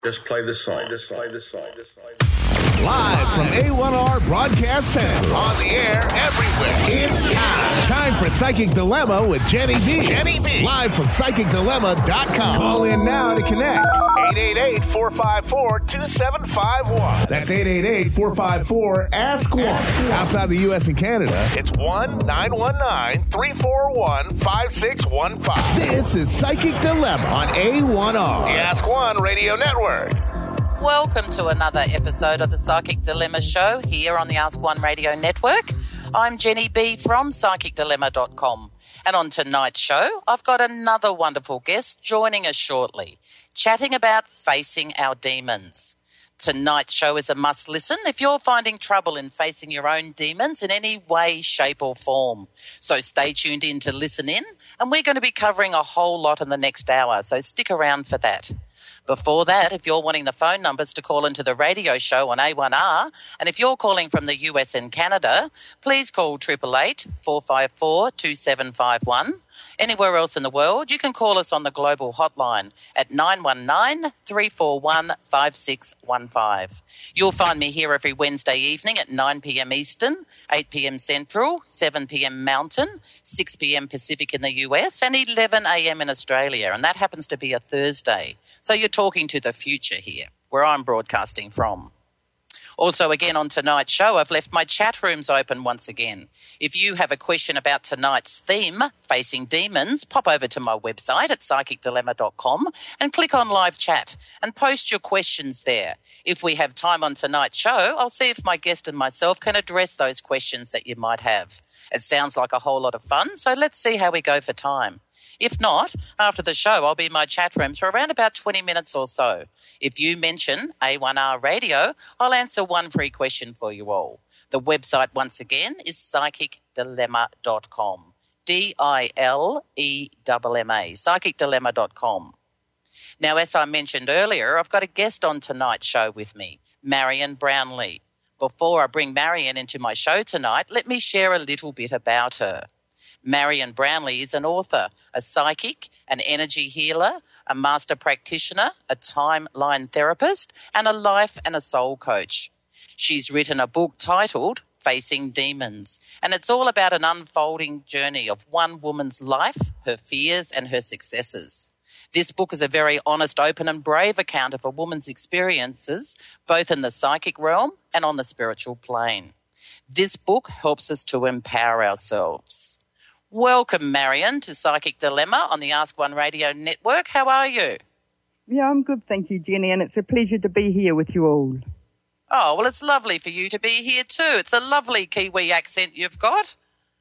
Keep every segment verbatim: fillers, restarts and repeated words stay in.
Just play the song. Just play the song. Just play the song. Live from A one R Broadcast Center. On the air everywhere. It's time. Time for Psychic Dilemma with Jenny B. Jenny B. Live from psychic dilemma dot com. Call in now to connect. eight eight eight, four five four, two seven five one. That's eight eight eight, four five four, ask one. Outside the U S and Canada, it's one nine one nine, three four one, five six one five. This is Psychic Dilemma on A one R. The Ask One Radio Network. Welcome to another episode of the Psychic Dilemma Show here on the Ask One Radio Network. I'm Jenny B from psychic dilemma dot com. And on tonight's show, I've got another wonderful guest joining us shortly, chatting about facing our demons. Tonight's show is a must listen if you're finding trouble in facing your own demons in any way, shape or form. So stay tuned in to listen in, and we're going to be covering a whole lot in the next hour, so stick around for that. Before that, if you're wanting the phone numbers to call into the radio show on A one R, and if you're calling from the U S and Canada, please call eight eight eight, four five four, two seven five one. Anywhere else in the world, you can call us on the global hotline at nine one nine, three four one, five six one five. You'll find me here every Wednesday evening at nine p.m. Eastern, eight p.m. Central, seven p.m. Mountain, six p.m. Pacific in the U S, and eleven a.m. in Australia, and that happens to be a Thursday. So you're talking to the future here, where I'm broadcasting from. Also, again, on tonight's show, I've left my chat rooms open once again. If you have a question about tonight's theme, Facing Demons, pop over to my website at psychic dilemma dot com and click on live chat and post your questions there. If we have time on tonight's show, I'll see if my guest and myself can address those questions that you might have. It sounds like a whole lot of fun, so let's see how we go for time. If not, after the show, I'll be in my chat rooms for around about twenty minutes or so. If you mention A one R Radio, I'll answer one free question for you all. The website, once again, is psychic dilemma dot com. D I L E M M A, psychic dilemma dot com. Now, as I mentioned earlier, I've got a guest on tonight's show with me, Marion Brownlee. Before I bring Marion into my show tonight, let me share a little bit about her. Marion Brownlee is an author, a psychic, an energy healer, a master practitioner, a timeline therapist, and a life and a soul coach. She's written a book titled Facing Demons, and it's all about an unfolding journey of one woman's life, her fears and her successes. This book is a very honest, open and brave account of a woman's experiences, both in the psychic realm and on the spiritual plane. This book helps us to empower ourselves. Welcome, Marion, to Psychic Dilemma on the Ask One Radio Network. How are you? Yeah, I'm good, thank you, Jenny, and it's a pleasure to be here with you all. Oh, well, it's lovely for you to be here too. It's a lovely Kiwi accent you've got.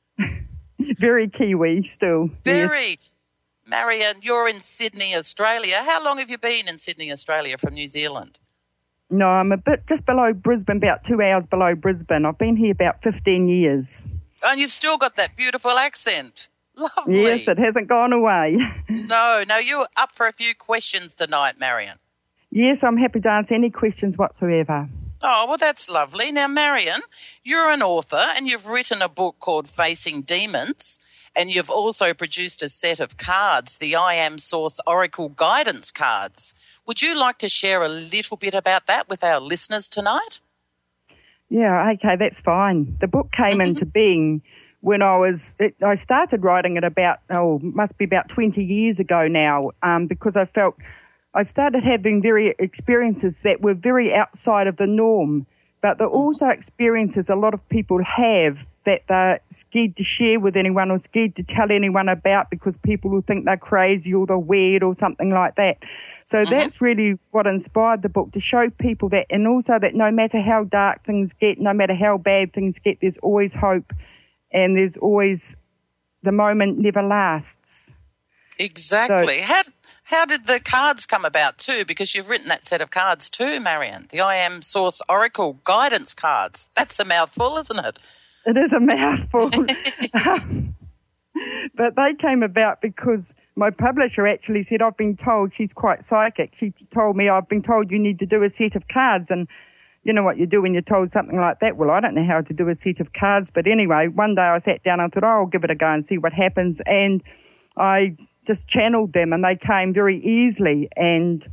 Very Kiwi still. Very. Yes. Marion, you're in Sydney, Australia. How long have you been in Sydney, Australia from New Zealand? No, I'm a bit just below Brisbane, about two hours below Brisbane. I've been here about fifteen years. And you've still got that beautiful accent. Lovely. Yes, it hasn't gone away. No, no, you're up for a few questions tonight, Marion. Yes, I'm happy to answer any questions whatsoever. Oh, well, that's lovely. Now, Marion, you're an author and you've written a book called Facing Demons, and you've also produced a set of cards, the I Am Source Oracle Guidance cards. Would you like to share a little bit about that with our listeners tonight? Yeah, okay, that's fine. The book came mm-hmm. into being when I was, it, I started writing it about, oh, must be about twenty years ago now, um, because I felt I started having very experiences that were very outside of the norm, but they're also experiences a lot of people have that they're scared to share with anyone or scared to tell anyone about because people will think they're crazy or they're weird or something like that. So mm-hmm. that's really what inspired the book, to show people that, and also that no matter how dark things get, no matter how bad things get, there's always hope and there's always, the moment never lasts. Exactly. So, how how did the cards come about too? Because you've written that set of cards too, Marion, the I Am Source Oracle Guidance cards. That's a mouthful, isn't it? It is a mouthful. um, but they came about because my publisher actually said, I've been told, she's quite psychic, she told me, I've been told you need to do a set of cards. And you know what you do when you're told something like that? Well, I don't know how to do a set of cards. But anyway, one day I sat down and I thought, oh, I'll give it a go and see what happens. And I just channeled them and they came very easily. And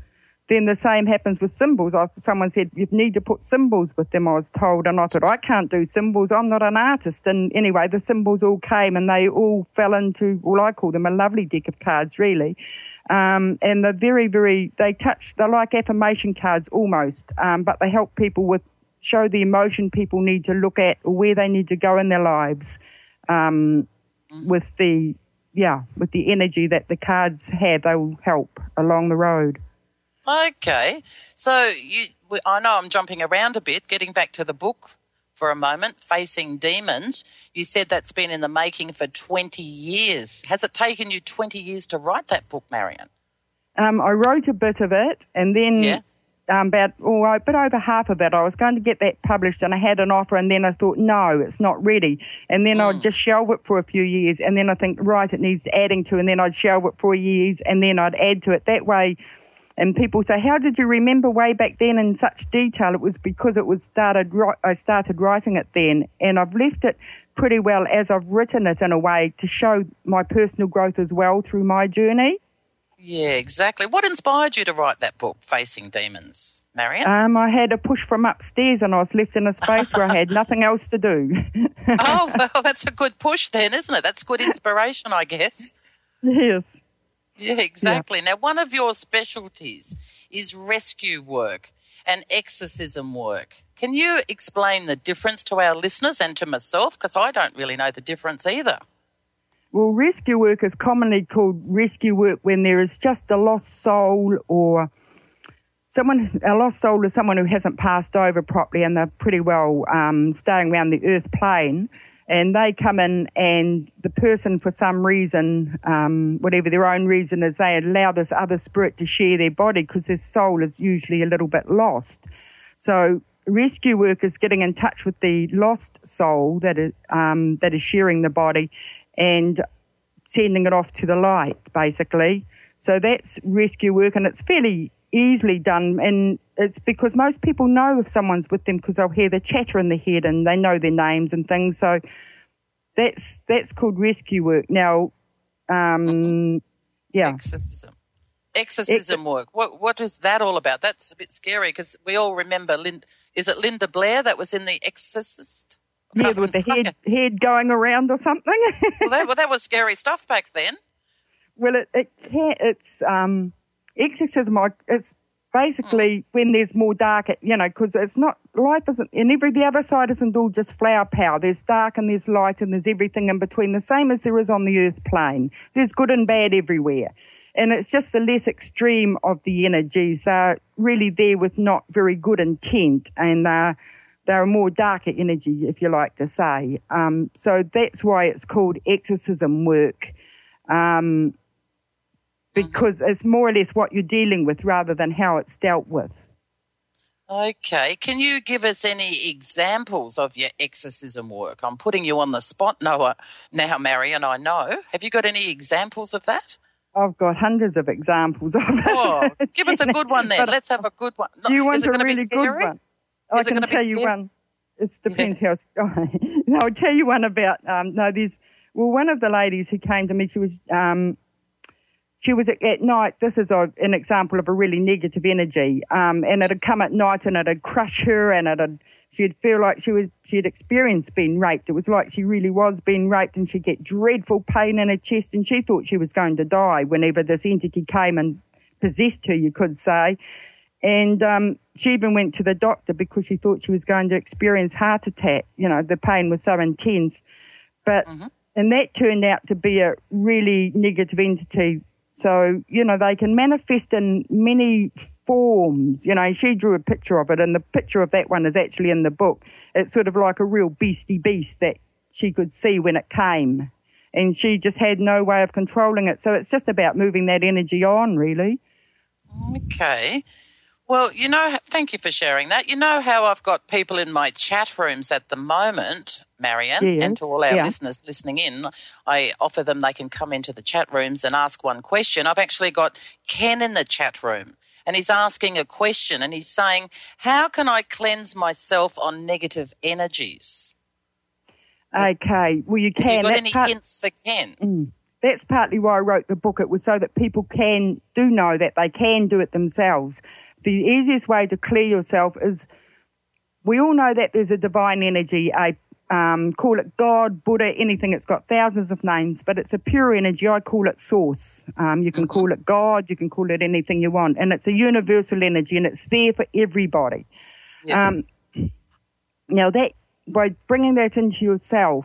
then the same happens with symbols. I, someone said, you need to put symbols with them, I was told, and I thought, I can't do symbols, I'm not an artist. And anyway, the symbols all came and they all fell into, well, I call them a lovely deck of cards, really. Um, and they're very, very, they touch, they're like affirmation cards almost, um, but they help people with, show the emotion people need to look at or where they need to go in their lives um, mm-hmm. with the, yeah, with the energy that the cards have. They will help along the road. Okay. So you, I know I'm jumping around a bit, getting back to the book for a moment, Facing Demons. You said that's been in the making for twenty years. Has it taken you twenty years to write that book, Marion? Um, I wrote a bit of it, and then yeah. um, about oh, a bit over half of it, I was going to get that published, and I had an offer, and then I thought, no, it's not ready. And then mm. I'd just shelve it for a few years, and then I think, right, it needs adding to, and then I'd shelve it for years, and then I'd add to it. That way, and people say, how did you remember way back then in such detail? It was because it was started. I started writing it then, and I've left it pretty well as I've written it in a way to show my personal growth as well through my journey. Yeah, exactly. What inspired you to write that book, Facing Demons, Marion? Um, I had a push from upstairs, and I was left in a space where I had nothing else to do. Oh, well, that's a good push then, isn't it? That's good inspiration, I guess. Yes. Yeah, exactly. Yeah. Now, one of your specialties is rescue work and exorcism work. Can you explain the difference to our listeners and to myself? Because I don't really know the difference either. Well, rescue work is commonly called rescue work when there is just a lost soul or someone, a lost soul is someone who hasn't passed over properly and they're pretty well um, staying around the earth plane. And they come in and the person, for some reason, um, whatever their own reason is, they allow this other spirit to share their body because their soul is usually a little bit lost. So rescue work is getting in touch with the lost soul that is, um, that is sharing the body and sending it off to the light, basically. So that's rescue work, and it's fairly easily done, and it's because most people know if someone's with them because they'll hear the chatter in the head and they know their names and things. So that's that's called rescue work. Now, um, yeah, exorcism, exorcism Ex- work. What what is that all about? That's a bit scary because we all remember. Lynn, is it Linda Blair that was in The Exorcist? Yeah, with the head head going around or something. well, that, well, that was scary stuff back then. Well, it it can it's um. Exorcism, it's basically mm. when there's more dark, you know, because it's not, life isn't, and every, the other side isn't all just flower power. There's dark and there's light and there's everything in between, the same as there is on the earth plane. There's good and bad everywhere. And it's just the less extreme of the energies. They're really there with not very good intent, and they're, they're a more darker energy, if you like to say. Um, so that's why it's called exorcism work. Um Because it's more or less what you're dealing with rather than how it's dealt with. Okay. Can you give us any examples of your exorcism work? I'm putting you on the spot now, now Marion, I know. Have you got any examples of that? I've got hundreds of examples of it. Oh, give us a good one then. Let's have a good one. Do you want Is it a really good one? I can tell you one. It depends yeah. how. No, I'll tell you one about. Um, no, there's. Well, one of the ladies who came to me, she was. Um, She was at, at night, this is a, an example of a really negative energy, um, and it had come at night and it had crushed her and it had, she'd feel like she was, she'd experienced being raped. It was like she really was being raped, and she'd get dreadful pain in her chest, and she thought she was going to die whenever this entity came and possessed her, you could say. And um, she even went to the doctor because she thought she was going to experience heart attack. You know, the pain was so intense. But, mm-hmm. and that turned out to be a really negative entity. So, you know, they can manifest in many forms. You know, she drew a picture of it, and the picture of that one is actually in the book. It's sort of like a real beastie beast that she could see when it came, and she just had no way of controlling it. So it's just about moving that energy on, really. Okay. Well, you know, thank you for sharing that. You know how I've got people in my chat rooms at the moment, Marion, yes, and to all our yeah. listeners listening in, I offer them they can come into the chat rooms and ask one question. I've actually got Ken in the chat room, and he's asking a question, and he's saying, how can I cleanse myself on negative energies? Okay, well, you can. Have you got That's any part- hints for Ken? Mm. that's partly why I wrote the book. It was so that people can do know that they can do it themselves. The easiest way to clear yourself is, we all know that there's a divine energy, a um, call it God, Buddha, anything. It's got thousands of names, but it's a pure energy. I call it source. Um, you can mm-hmm. call it God, you can call it anything you want, and it's a universal energy, and it's there for everybody. Yes. Um, now that by bringing that into yourself,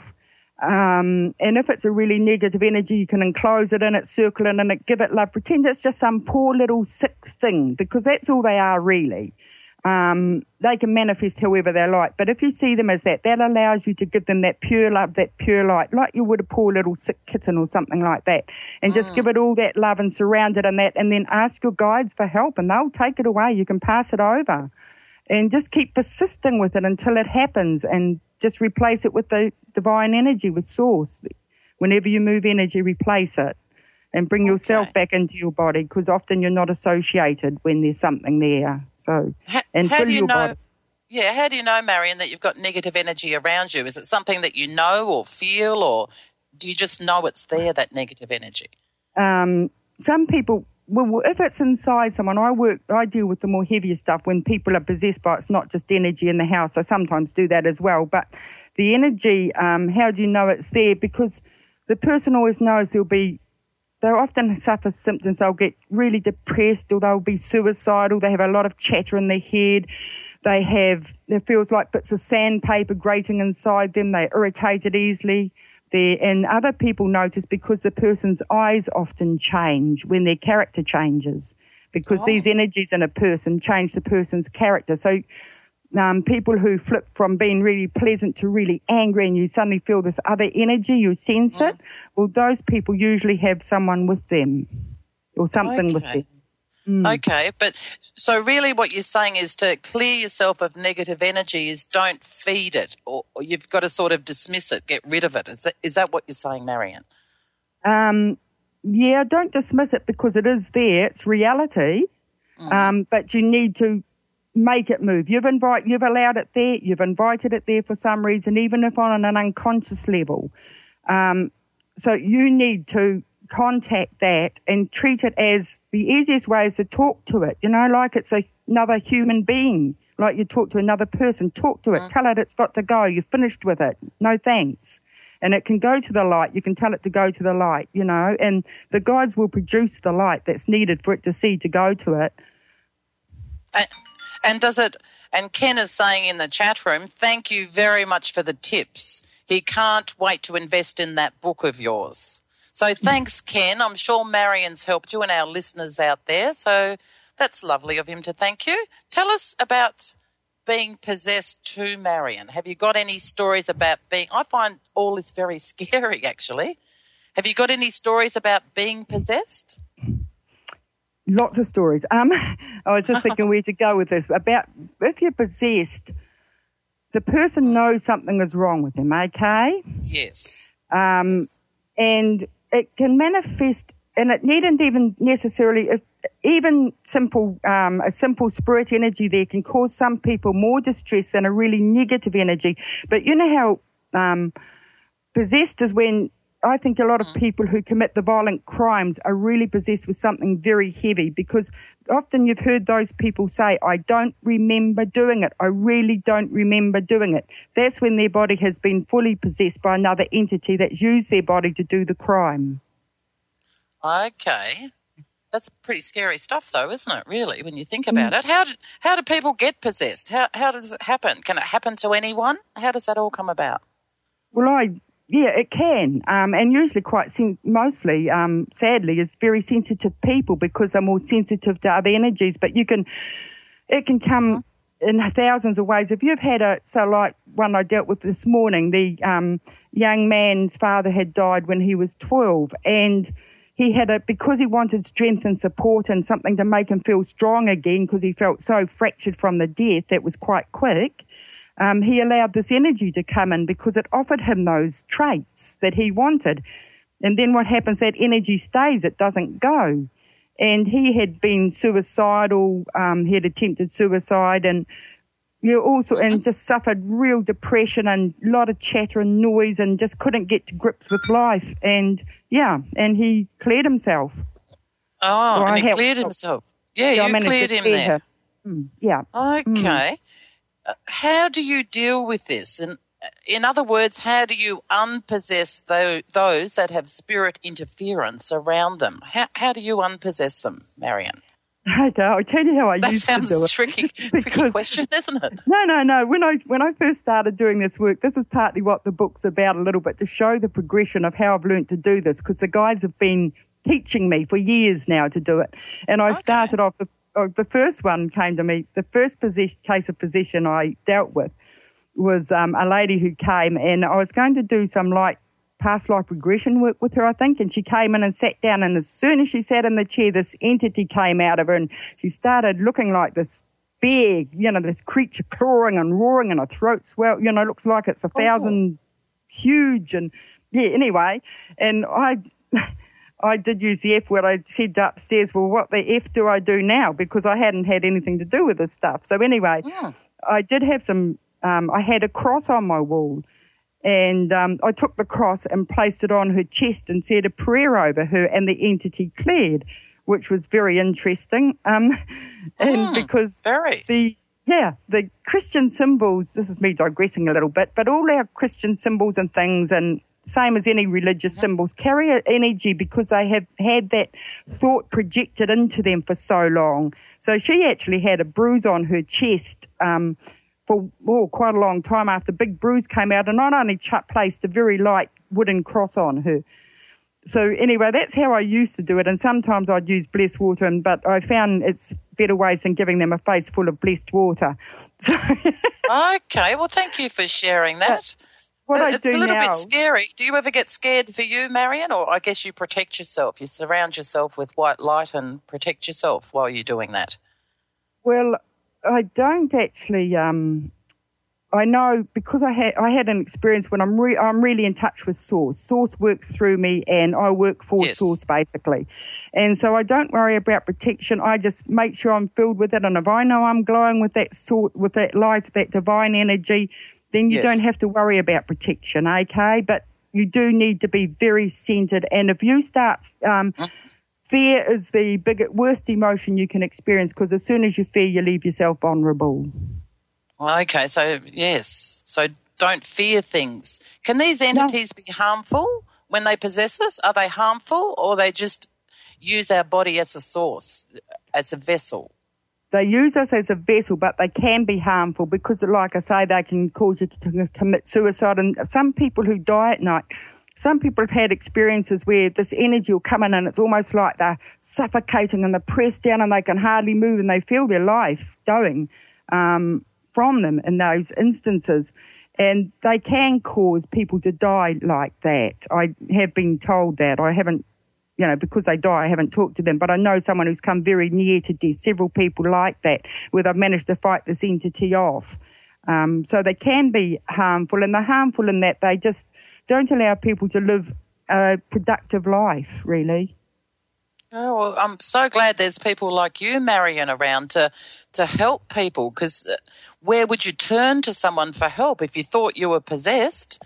um, and if it's a really negative energy, you can enclose it in it, circle it in it, give it love, pretend it's just some poor little sick thing, because that's all they are really. Um, they can manifest however they like, but if you see them as that, that allows you to give them that pure love, that pure light, like you would a poor little sick kitten or something like that, and mm. just give it all that love and surround it in that, and then ask your guides for help, and they'll take it away. You can pass it over, and just keep persisting with it until it happens, and just replace it with the divine energy, with source. Whenever you move energy, replace it. And bring okay. yourself back into your body, because often you're not associated when there's something there. So, how, and how fill do you your know? body. Yeah, how do you know, Marion, that you've got negative energy around you? Is it something that you know or feel, or do you just know it's there, that negative energy? Um, some people, well, if it's inside someone, I work, I deal with the more heavier stuff when people are possessed by. It's not just energy in the house. I sometimes do that as well. But the energy, um, how do you know it's there? Because the person always knows there'll be. They'll often suffer symptoms. They'll get really depressed, or they'll be suicidal. They have a lot of chatter in their head. They have, it feels like bits of sandpaper grating inside them. They're irritated easily. They're, and other people notice because the person's eyes often change when their character changes, because oh. these energies in a person change the person's character. So Um, people who flip from being really pleasant to really angry, and you suddenly feel this other energy, you sense mm. it, well, those people usually have someone with them or something okay. with them. Mm. Okay, but so really what you're saying is to clear yourself of negative energy is don't feed it, or, or you've got to sort of dismiss it, get rid of it. Is that, is that what you're saying, Marion? Um, yeah, don't dismiss it, because it is there. It's reality, mm. um, but you need to make it move. You've invite, you've allowed it there. You've invited it there for some reason, even if on an unconscious level. Um, so you need to contact that and treat it as the easiest way is to talk to it. You know, like it's a, another human being. Like you talk to another person. Talk to it. Mm. Tell it it's got to go. You're finished with it. No thanks. And it can go to the light. You can tell it to go to the light. You know, and the guides will produce the light that's needed for it to see to go to it. I- And does it, and Ken is saying in the chat room, thank you very much for the tips. He can't wait to invest in that book of yours. So thanks, Ken. I'm sure Marion's helped you and our listeners out there. So that's lovely of him to thank you. Tell us about being possessed too, Marion. Have you got any stories about being, I find all this very scary actually. Have you got any stories about being possessed? Lots of stories. Um, I was just thinking where to go with this. About if you're possessed, the person knows something is wrong with them, okay? Yes. Um, yes. And it can manifest, and it needn't even necessarily, if, even simple, um, a simple spirit energy there can cause some people more distress than a really negative energy. But you know how um, possessed is when, I think a lot of people who commit the violent crimes are really possessed with something very heavy, because often you've heard those people say, I don't remember doing it. I really don't remember doing it. That's when their body has been fully possessed by another entity that's used their body to do the crime. Okay. That's pretty scary stuff though, isn't it, really, when you think about mm. it? How do, how do people get possessed? How, how does it happen? Can it happen to anyone? How does that all come about? Well, I... Yeah, it can, um, and usually quite sen- mostly, um, sadly, is very sensitive people, because they're more sensitive to other energies. But you can, it can come in thousands of ways. If you've had a, so like one I dealt with this morning, the um, young man's father had died when he was twelve, and he had a, because he wanted strength and support and something to make him feel strong again, because he felt so fractured from the death that was quite quick. Um, he allowed this energy to come in because it offered him those traits that he wanted. And then what happens, that energy stays, it doesn't go. And he had been suicidal, um, he had attempted suicide, and you also and just suffered real depression and a lot of chatter and noise and just couldn't get to grips with life. And yeah, and he cleared himself. Oh, so and I he helped, cleared himself. Yeah, yeah, you cleared him there. Mm, yeah. Okay. Mm. Uh, how do you deal with this? And in other words, how do you unpossess tho- those that have spirit interference around them? How, how do you unpossess them, Marion? I don't know. I'll tell you how I that used to do it. That sounds tricky, tricky question, isn't it? No, no, no. When I when I first started doing this work, this is partly what the book's about a little bit, to show the progression of how I've learnt to do this, because the guides have been teaching me for years now to do it. And I okay. started off, the, oh, the first one came to me, the first possession, case of possession I dealt with was um, a lady who came, and I was going to do some light past life regression work with her, I think, and she came in and sat down, and as soon as she sat in the chair, this entity came out of her, and she started looking like this big, you know, this creature clawing and roaring, and her throat swelled, you know, looks like it's a thousand oh. huge, and yeah, anyway, and I I did use the F word. I said upstairs, well, what the F do I do now? Because I hadn't had anything to do with this stuff. So anyway, yeah. I did have some, um, I had a cross on my wall, and um, I took the cross and placed it on her chest and said a prayer over her, and the entity cleared, which was very interesting. Um, and mm, because very. the yeah, the Christian symbols, this is me digressing a little bit, but all our Christian symbols and things, and same as any religious symbols, carry an energy because they have had that thought projected into them for so long. So she actually had a bruise on her chest um, for oh, quite a long time after the big bruise came out, and not only ch- placed a very light wooden cross on her. So anyway, that's how I used to do it, and sometimes I'd use blessed water, and, but I found it's better ways than giving them a face full of blessed water. So okay, well, thank you for sharing that. But, What I it's do a little now, bit scary. Do you ever get scared for you, Marion? Or I guess you protect yourself. You surround yourself with white light and protect yourself while you're doing that. Well, I don't actually. Um, I know because I had I had an experience when I'm re- I'm really in touch with Source. Source works through me, and I work for yes. Source basically. And so I don't worry about protection. I just make sure I'm filled with it, and if I know I'm glowing with that sort, with that light, that divine energy, then you yes. don't have to worry about protection, okay? But you do need to be very centered. And if you start, um, mm. fear is the big, worst emotion you can experience, because as soon as you fear, you leave yourself vulnerable. Okay, so yes. So don't fear things. Can these entities no. be harmful when they possess us? Are they harmful, or they just use our body as a source, as a vessel? They use us as a vessel, but they can be harmful because, like I say, they can cause you to commit suicide. And some people who die at night, some people have had experiences where this energy will come in and it's almost like they're suffocating and they're pressed down and they can hardly move, and they feel their life going um, from them in those instances. And they can cause people to die like that. I have been told that. I haven't You know, because they die, I haven't talked to them, but I know someone who's come very near to death, several people like that, where they've managed to fight this entity off. Um, so they can be harmful, and they're harmful in that they just don't allow people to live a productive life, really. Oh, well, I'm so glad there's people like you, Marion, around to, to help people, because where would you turn to someone for help if you thought you were possessed?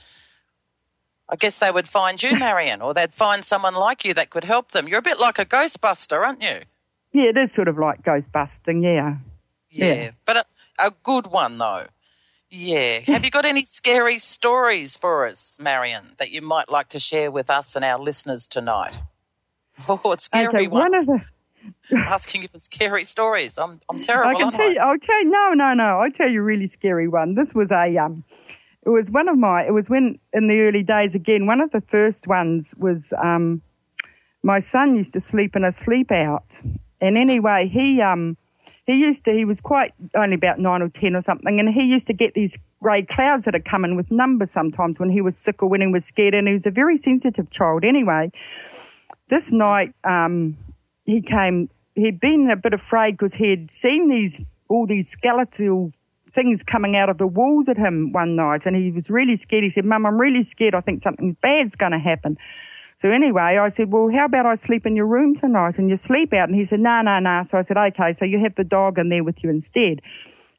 I guess they would find you, Marion, or they'd find someone like you that could help them. You're a bit like a Ghostbuster, aren't you? Yeah, it is sort of like Ghostbusting, yeah. Yeah, yeah. but a, a good one, though. Yeah. Have you got any scary stories for us, Marion, that you might like to share with us and our listeners tonight? Oh, it's scary okay, one. one of the... asking you for scary stories. I'm I'm terrible, I can aren't tell I? you, I'll tell you, no, no, no, I'll tell you a really scary one. This was a... um. It was one of my, it was when, in the early days again, one of the first ones was um, my son used to sleep in a sleep out. And anyway, he um, he used to, he was quite, only about nine or ten or something, and he used to get these grey clouds that had come in with numbers sometimes when he was sick or when he was scared, and he was a very sensitive child anyway. This night um, he came, he'd been a bit afraid because he had seen these, all these skeletal things coming out of the walls at him one night, and he was really scared. He said, Mum, I'm really scared. I think something bad's going to happen. So anyway, I said, well, how about I sleep in your room tonight and you sleep out? And he said, no, no, no. So I said, okay, so you have the dog in there with you instead.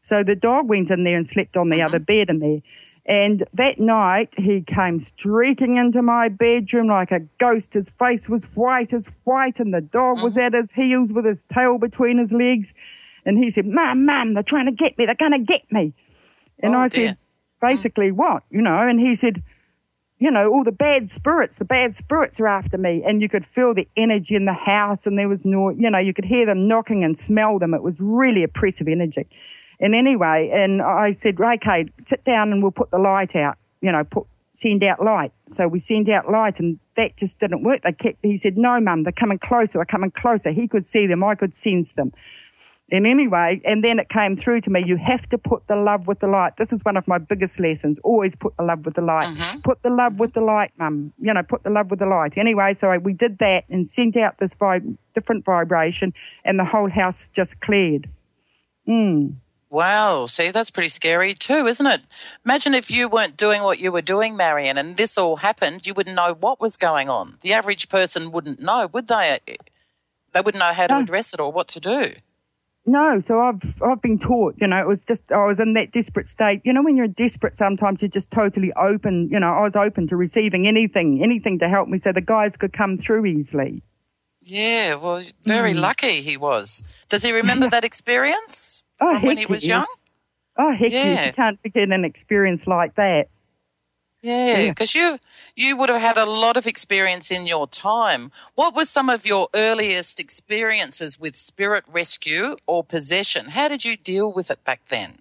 So the dog went in there and slept on the Mm-hmm. other bed in there. And that night, he came streaking into my bedroom like a ghost. His face was white as white, and the dog was at his heels with his tail between his legs. And he said, Mum, Mum, they're trying to get me. They're going to get me. And Oh, I dear. said, basically what? You know, and he said, you know, all the bad spirits, the bad spirits are after me. And you could feel the energy in the house, and there was no, you know, you could hear them knocking and smell them. It was really oppressive energy. And anyway, and I said, okay, sit down and we'll put the light out, you know, put, send out light. So we sent out light, and that just didn't work. They kept, he said, no, Mum, they're coming closer, they're coming closer. He could see them, I could sense them. And anyway, and then it came through to me, you have to put the love with the light. This is one of my biggest lessons, always put the love with the light. Mm-hmm. Put the love with the light, Mum. You know, put the love with the light. Anyway, so I, we did that and sent out this vib- different vibration, and the whole house just cleared. Mm. Wow, see, that's pretty scary too, isn't it? Imagine if you weren't doing what you were doing, Marion, and this all happened, you wouldn't know what was going on. The average person wouldn't know, would they? They wouldn't know how to No. address it or what to do. No, so I've I've been taught, you know, it was just, I was in that desperate state. You know, when you're desperate, sometimes you're just totally open. You know, I was open to receiving anything, anything to help me so the guys could come through easily. Yeah, well, very Mm. lucky he was. Does he remember that experience Oh, from when heck he was yes. young? Oh, heck Yeah. yes, you can't forget an experience like that. Yeah, Yeah. because you you would have had a lot of experience in your time. What were some of your earliest experiences with spirit rescue or possession? How did you deal with it back then?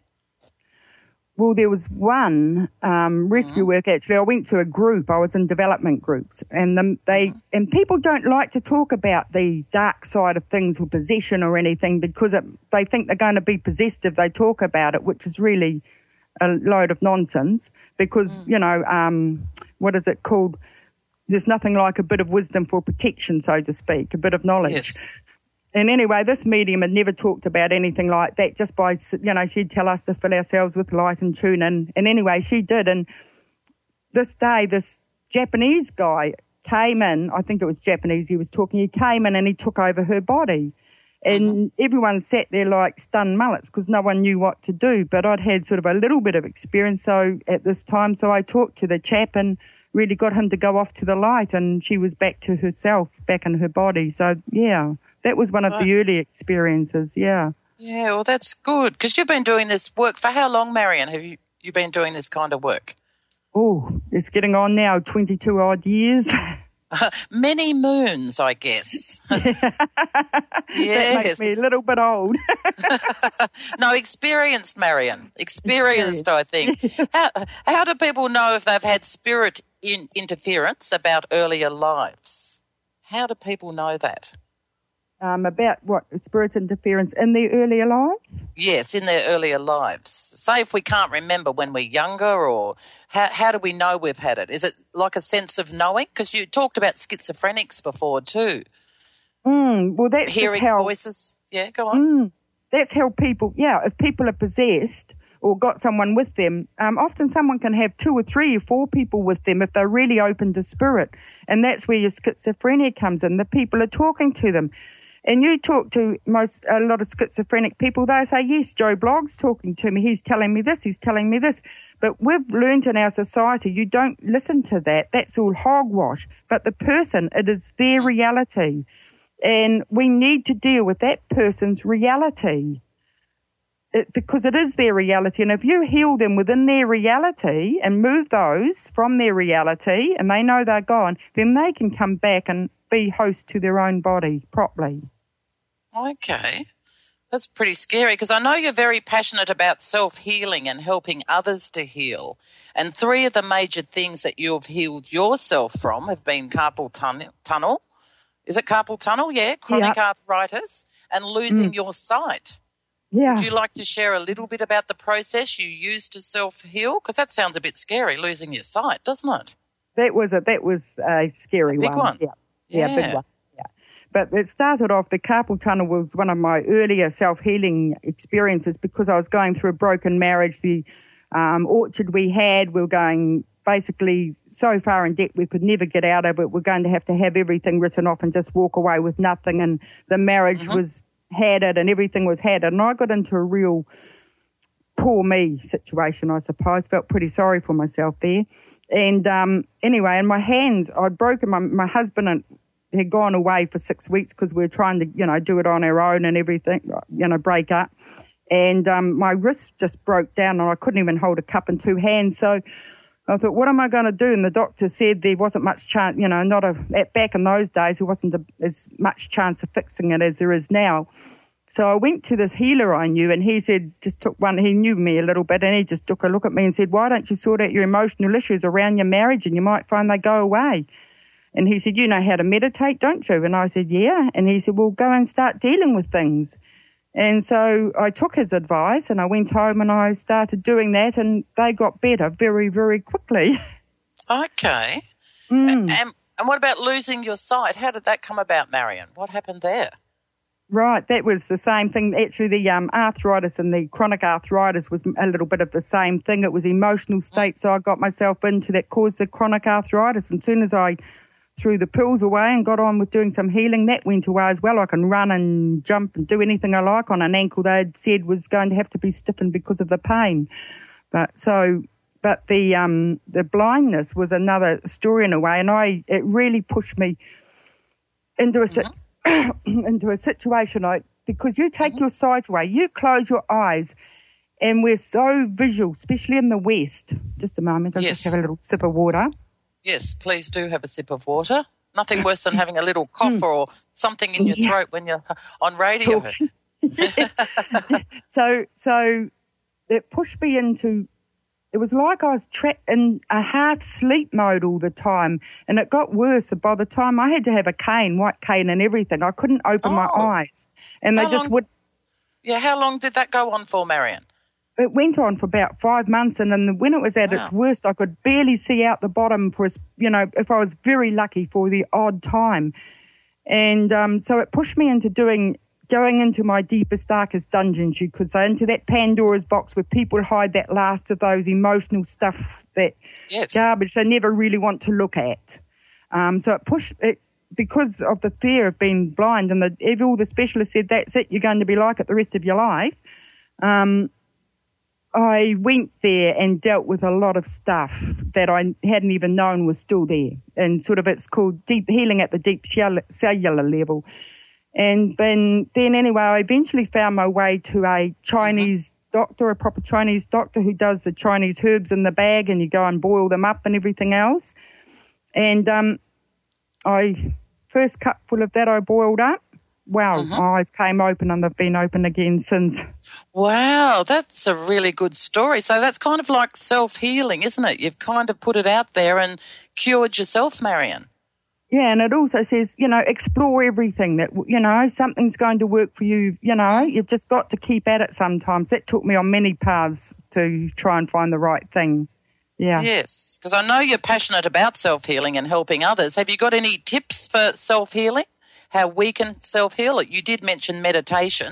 Well, there was one um, rescue Mm-hmm. work, actually. I went to a group. I was in development groups. And the, they Mm-hmm. and people don't like to talk about the dark side of things or possession or anything because it, they think they're going to be possessed if they talk about it, which is really a load of nonsense because, Mm. you know, um, what is it called? There's nothing like a bit of wisdom for protection, so to speak, a bit of knowledge. Yes. And anyway, this medium had never talked about anything like that, just by, you know, she'd tell us to fill ourselves with light and tune in. And anyway, she did. And this day, this Japanese guy came in, I think it was Japanese he was talking, he came in and he took over her body. And everyone sat there like stunned mullets because no one knew what to do. But I'd had sort of a little bit of experience so at this time, so I talked to the chap and really got him to go off to the light, and she was back to herself, back in her body. So, yeah, that was one So- of the early experiences, yeah. Yeah, well, that's good because you've been doing this work for how long, Marion? Have you you been doing this kind of work? Oh, it's getting on now, twenty-two odd years. Many moons, I guess. That Yes. makes me a little bit old. No, experienced, Marion. Experienced, I think. How, how do people know if they've had spirit in, interference about earlier lives? How do people know that? um, about what, spirit interference in the earlier life? Yes, in their earlier lives. Say if we can't remember when we're younger, or how, how do we know we've had it? Is it like a sense of knowing? Because you talked about schizophrenics before too. Mm, well, that's Hearing just how, voices. Yeah, go on. Mm, that's how people, yeah, if people are possessed or got someone with them, um, often someone can have two or three or four people with them if they're really open to spirit. And that's where your schizophrenia comes in. The people are talking to them. And you talk to most, a lot of schizophrenic people, they say, yes, Joe Blogg's talking to me. He's telling me this, he's telling me this. But we've learned in our society, you don't listen to that. That's all hogwash. But the person, it is their reality. And we need to deal with that person's reality. It, because it is their reality. And if you heal them within their reality and move those from their reality and they know they're gone, then they can come back and be host to their own body properly. Okay. That's pretty scary because I know you're very passionate about self-healing and helping others to heal. And three of the major things that you've healed yourself from have been carpal tun- tunnel. Is it carpal tunnel? Yeah. Chronic Yep. arthritis and losing your sight. Yeah. Would you like to share a little bit about the process you used to self-heal? Because that sounds a bit scary, losing your sight, doesn't it? That was a that was a scary A big one. one. Yeah. Yeah, Yeah. big one. Yeah. But it started off, the carpal tunnel was one of my earlier self-healing experiences because I was going through a broken marriage. The um, orchard we had, we were going basically so far in debt we could never get out of it. We're going to have to have everything written off and just walk away with nothing. And the marriage Mm-hmm. was had it and everything was had it. And I got into a real poor me situation, I suppose. Felt pretty sorry for myself there. And um, anyway, in my hands, I'd broken my, my husband and had gone away for six weeks because we were trying to, you know, do it on our own and everything, you know, break up. And um, my wrist just broke down and I couldn't even hold a cup in two hands. So I thought, what am I going to do? And the doctor said there wasn't much chance, you know, not a, back in those days, there wasn't a, as much chance of fixing it as there is now. So I went to this healer I knew, and he said, just took one, he knew me a little bit, and he just took a look at me and said, why don't you sort out your emotional issues around your marriage and you might find they go away? And he said, you know how to meditate, don't you? And I said, yeah. And he said, well, go and start dealing with things. And so I took his advice and I went home and I started doing that, and they got better very, very quickly. Okay. Mm. And, and what about losing your sight? How did that come about, Marion? What happened there? Right, that was the same thing. Actually, the um, arthritis and the chronic arthritis was a little bit of the same thing. It was emotional state, so I got myself into that caused the chronic arthritis. And as soon as I threw the pills away and got on with doing some healing, that went away as well. I can run and jump and do anything I like on an ankle they'd said was going to have to be stiffened because of the pain. But so, but the um, the blindness was another story in a way, and I it really pushed me into a mm-hmm. into a situation like, because you take mm-hmm. your sight away, you close your eyes, and we're so visual, especially in the West. Just a moment, I'll yes. just have a little sip of water. Yes, please do have a sip of water. Nothing worse than having a little cough mm. or something in your yeah. throat when you're on radio. so, so it pushed me into, it was like I was trapped in a half sleep mode all the time, and it got worse. By the time I had to have a cane, white cane and everything, I couldn't open oh. my eyes, and how they just long, would. Yeah, how long did that go on for, Marion? It went on for about five months, and then when it was at wow. its worst, I could barely see out the bottom for, you know, if I was very lucky for the odd time. And um, so it pushed me into doing, going into my deepest, darkest dungeons, you could say, into that Pandora's box where people hide that last of those emotional stuff, that yes. garbage they never really want to look at. Um, so it pushed it, because of the fear of being blind, and the, all the specialists said, that's it, you're going to be like it the rest of your life. Um, I went there and dealt with a lot of stuff that I hadn't even known was still there. And sort of it's called deep healing at the deep cellular level. And then, then anyway, I eventually found my way to a Chinese mm-hmm. doctor, a proper Chinese doctor who does the Chinese herbs in the bag, and you go and boil them up and everything else. And um, I, first cupful of that I boiled up. Wow, mm-hmm. my eyes came open and they've been open again since. Wow, that's a really good story. So that's kind of like self-healing, isn't it? You've kind of put it out there and cured yourself, Marion. Yeah, and it also says, you know, explore everything that, you know, something's going to work for you. You know, you've just got to keep at it sometimes. That took me on many paths to try and find the right thing. Yeah. Yes, because I know you're passionate about self-healing and helping others. Have you got any tips for self-healing? How we can self-heal it? You did mention meditation.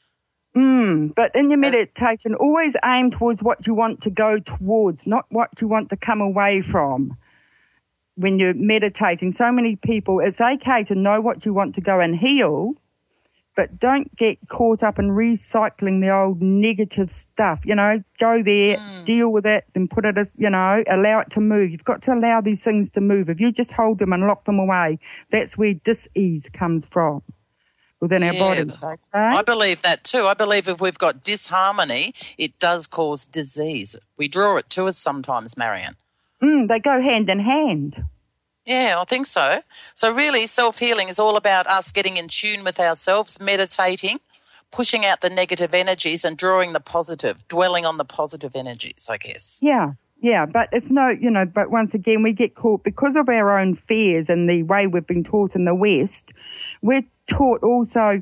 Mm, but in your meditation, always aim towards what you want to go towards, not what you want to come away from. When you're meditating, so many people, it's okay to know what you want to go and heal, but don't get caught up in recycling the old negative stuff. You know, go there, mm. deal with it, and put it as, you know, allow it to move. You've got to allow these things to move. If you just hold them and lock them away, that's where dis-ease comes from within our yeah, bodies. Okay? I believe that too. I believe if we've got disharmony, it does cause disease. We draw it to us sometimes, Marion. Mm, they go hand in hand. Yeah, I think so. So really self-healing is all about us getting in tune with ourselves, meditating, pushing out the negative energies and drawing the positive, dwelling on the positive energies, I guess. Yeah, yeah, but it's no, you know, but once again, we get caught because of our own fears and the way we've been taught in the West. We're taught also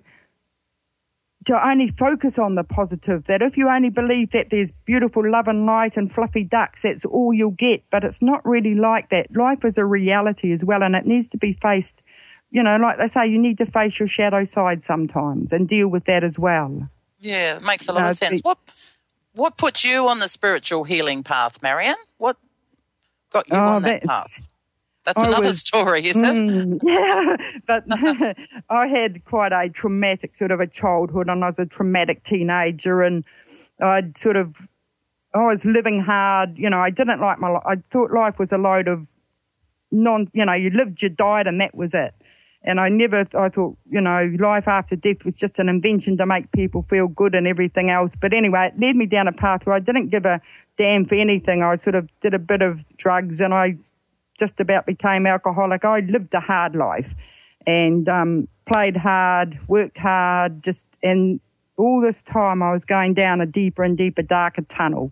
to only focus on the positive, that if you only believe that there's beautiful love and light and fluffy ducks, that's all you'll get. But it's not really like that. Life is a reality as well, and it needs to be faced. You know, like they say, you need to face your shadow side sometimes and deal with that as well. Yeah, it makes a lot no, of sense. What what put you on the spiritual healing path, Marion? What got you oh, on that, that path? That's I another was, story, isn't mm, it? Yeah, but I had quite a traumatic sort of a childhood, and I was a traumatic teenager, and I'd sort of, I was living hard. You know, I didn't like my life. I thought life was a load of non, you know, you lived, you died, and that was it. And I never, I thought, you know, life after death was just an invention to make people feel good and everything else. But anyway, it led me down a path where I didn't give a damn for anything. I sort of did a bit of drugs, and I just about became alcoholic. I lived a hard life and um, played hard, worked hard, just, and all this time I was going down a deeper and deeper, darker tunnel.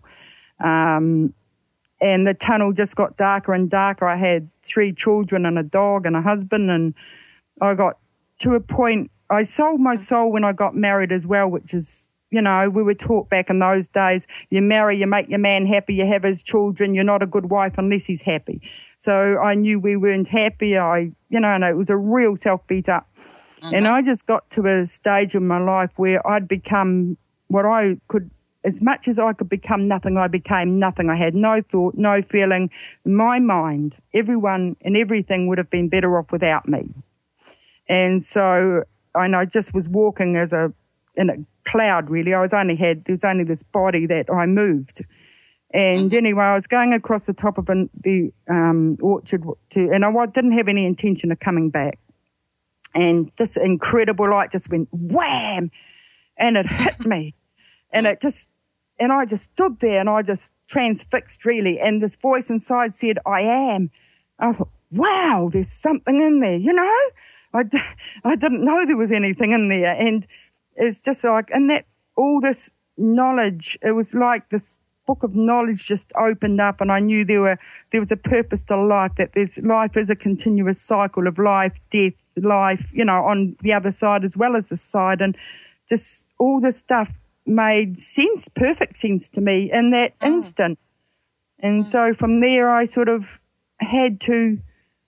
Um, and the tunnel just got darker and darker. I had three children and a dog and a husband, and I got to a point, I sold my soul when I got married as well, which is, you know, we were taught back in those days, you marry, you make your man happy, you have his children, you're not a good wife unless he's happy. So I knew we weren't happy. I, you know, and it was a real self-beat up. Mm-hmm. And I just got to a stage in my life where I'd become what I could, as much as I could become nothing, I became nothing. I had no thought, no feeling. In my mind, everyone and everything would have been better off without me. And so, and I just was walking as a, in a cloud, really. I was only had, there was only this body that I moved. And anyway, I was going across the top of an, the um, orchard to, and I didn't have any intention of coming back. And this incredible light just went wham, and it hit me. And it just, and I just stood there and I just transfixed really. And this voice inside said, I am. I thought, wow, there's something in there, you know? I, d- I didn't know there was anything in there. And it's just like, and that, all this knowledge, it was like this book of knowledge just opened up, and I knew there were, there was a purpose to life, that there's, life is a continuous cycle of life, death, life, you know, on the other side as well as this side. And just all this stuff made sense, perfect sense to me in that mm. instant. And mm. so from there I sort of had to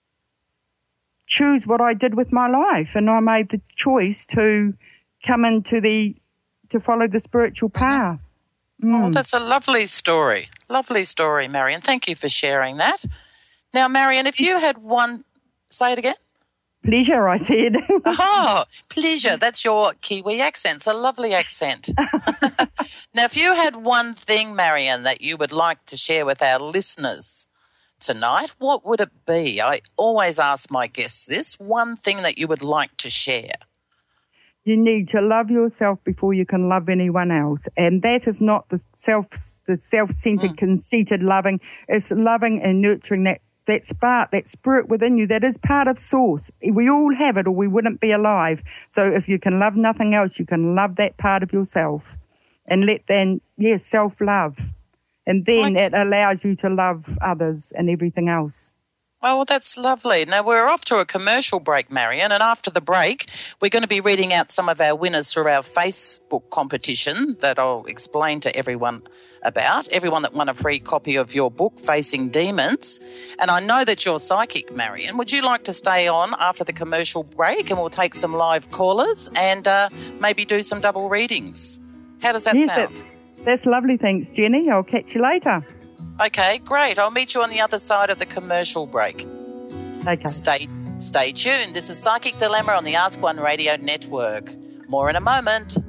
choose what I did with my life, and I made the choice to come into the, to follow the spiritual path. Mm. Oh, that's a lovely story. Lovely story, Marion. Thank you for sharing that. Now, Marion, if you had one, say it again. Pleasure, I said. Oh, pleasure. That's your Kiwi accent. It's a lovely accent. Now, if you had one thing, Marion, that you would like to share with our listeners tonight, what would it be? I always ask my guests this, one thing that you would like to share. You need to love yourself before you can love anyone else. And that is not the self, the self-centered, mm. conceited loving. It's loving and nurturing that, that spark, that spirit within you that is part of source. We all have it, or we wouldn't be alive. So if you can love nothing else, you can love that part of yourself. And let then, yes, self-love. And then it allows you to love others and everything else. Oh, well, that's lovely. Now, we're off to a commercial break, Marion, and after the break, we're going to be reading out some of our winners through our Facebook competition that I'll explain to everyone about, everyone that won a free copy of your book, Facing Demons. And I know that you're psychic, Marion. Would you like to stay on after the commercial break, and we'll take some live callers and uh, maybe do some double readings? How does that yes, sound? It- That's lovely. Thanks, Jenny. I'll catch you later. Okay, great. I'll meet you on the other side of the commercial break. Okay. Stay, stay tuned. This is Psychic Dilemma on the Ask One Radio Network. More in a moment.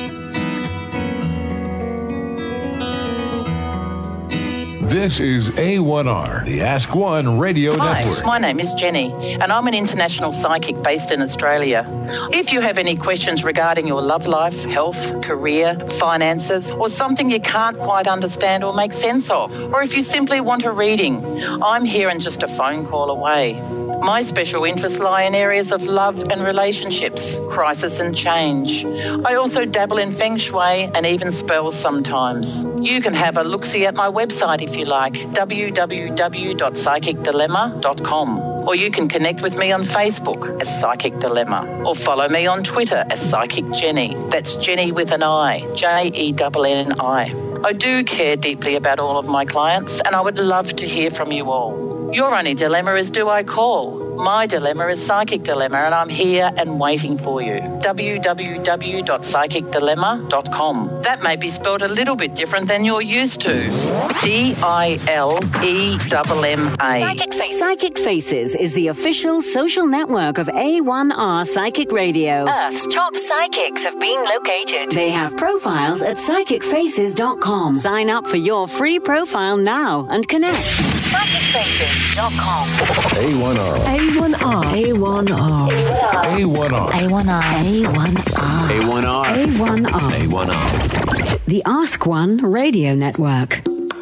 This is A one R, the Ask One Radio Hi, Network. my name is Jenny, and I'm an international psychic based in Australia. If you have any questions regarding your love life, health, career, finances, or something you can't quite understand or make sense of, or if you simply want a reading, I'm here and just a phone call away. My special interests lie in areas of love and relationships, crisis and change. I also dabble in feng shui and even spells sometimes. You can have a look-see at my website if you like, w w w dot psychic dilemma dot com. Or you can connect with me on Facebook as Psychic Dilemma, or follow me on Twitter as Psychic Jenny. That's Jenny with an I, J E N N I. I do care deeply about all of my clients, and I would love to hear from you all. Your only dilemma is, do I call? My dilemma is Psychic Dilemma, and I'm here and waiting for you. w w w dot psychic dilemma dot com. That may be spelled a little bit different than you're used to. D I L E M M A. Psychic Faces. Psychic Faces is the official social network of A one R Psychic Radio. Earth's top psychics have been located. They have profiles at psychic faces dot com. Sign up for your free profile now and connect. psychic faces dot com. A one R. A one R. A one R. A one R. A one R. A one R. A one R. A one R. A one R. The Ask One Radio Network.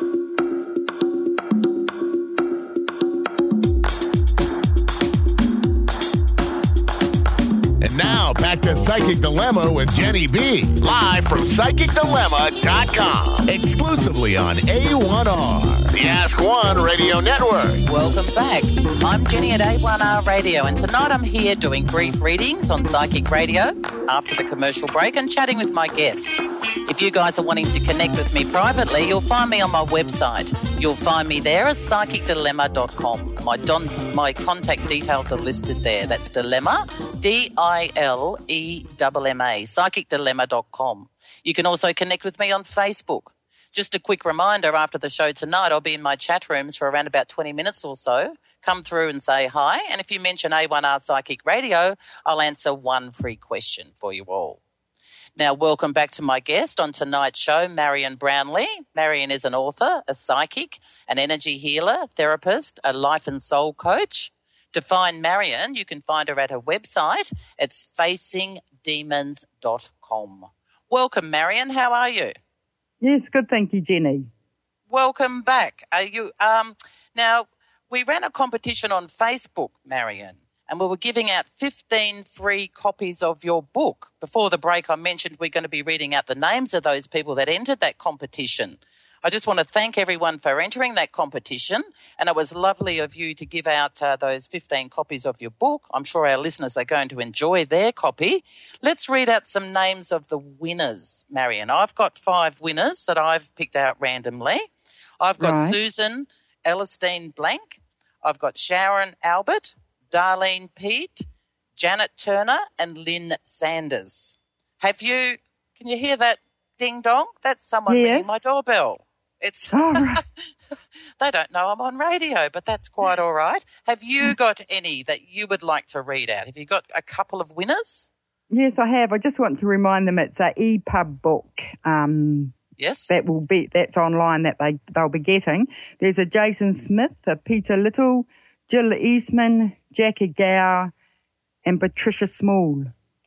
And now, back to Psychic Dilemma with Jenny B. Live from psychic dilemma dot com. Exclusively on A one R. The Ask One Radio Network. Welcome back. I'm Jenny at A one R Radio, and tonight I'm here doing brief readings on Psychic Radio after the commercial break and chatting with my guest. If you guys are wanting to connect with me privately, you'll find me on my website. You'll find me there as psychic dilemma dot com. My don, my contact details are listed there. That's Dilemma, D I L E M M A, psychic dilemma dot com. You can also connect with me on Facebook. Just a quick reminder, after the show tonight, I'll be in my chat rooms for around about twenty minutes or so. Come through and say hi, and if you mention A one R Psychic Radio, I'll answer one free question for you all. Now, welcome back to my guest on tonight's show, Marion Brownlee. Marion is an author, a psychic, an energy healer, therapist, a life and soul coach. To find Marion, you can find her at her website. It's facing demons dot com. Welcome, Marion. How are you? Yes, good, thank you, Jenny. Welcome back. Are you? Um, now, we ran a competition on Facebook, Marion, and we were giving out fifteen free copies of your book. Before the break, I mentioned we're going to be reading out the names of those people that entered that competition. I just want to thank everyone for entering that competition, and it was lovely of you to give out uh, those fifteen copies of your book. I'm sure our listeners are going to enjoy their copy. Let's read out some names of the winners, Marion. I've got five winners that I've picked out randomly. I've got Right. Susan Ellerstein Blank. I've got Sharon Albert, Darlene Pete, Janet Turner, and Lynn Sanders. Have you, can you hear that ding dong? That's someone Yes. ringing my doorbell. It's Oh, right. They don't know I'm on radio, but that's quite all right. Have you got any that you would like to read out? Have you got a couple of winners? Yes, I have. I just want to remind them it's a EPUB book. Um, Yes. that will be that's online that they they'll be getting. There's a Jason Smith, a Peter Little, Jill Eastman, Jackie Gower, and Patricia Small.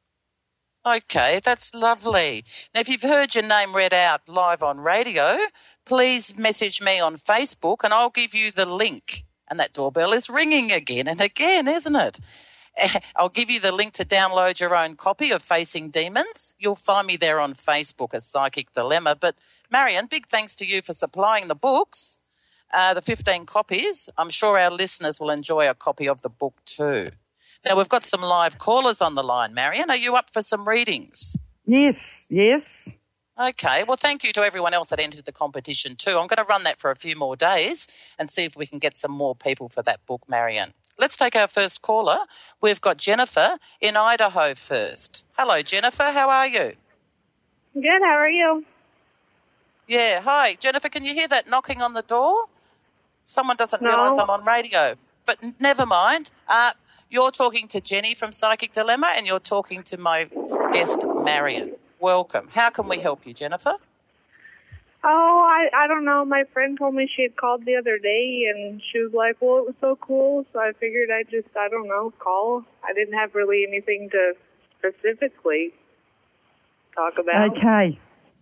Okay, that's lovely. Now, if you've heard your name read out live on radio, please message me on Facebook and I'll give you the link. And that doorbell is ringing again and again, isn't it? I'll give you the link to download your own copy of Facing Demons. You'll find me there on Facebook as Psychic Dilemma. But, Marion, big thanks to you for supplying the books, uh, the fifteen copies. I'm sure our listeners will enjoy a copy of the book too. Now, we've got some live callers on the line. Marion, are you up for some readings? Yes, yes. Okay, well, thank you to everyone else that entered the competition too. I'm going to run that for a few more days and see if we can get some more people for that book, Marion. Let's take our first caller. We've got Jennifer in Idaho first. Hello, Jennifer. How are you? Good. How are you? Yeah, hi. Jennifer, can you hear that knocking on the door? Someone doesn't No. realise I'm on radio. But n- never mind. Uh, you're talking to Jenny from Psychic Dilemma and you're talking to my guest, Marion. Welcome. How can we help you, Jennifer? Oh, I I don't know. My friend told me she had called the other day, and she was like, well, it was so cool, so I figured I'd just, I don't know, call. I didn't have really anything to specifically talk about. Okay.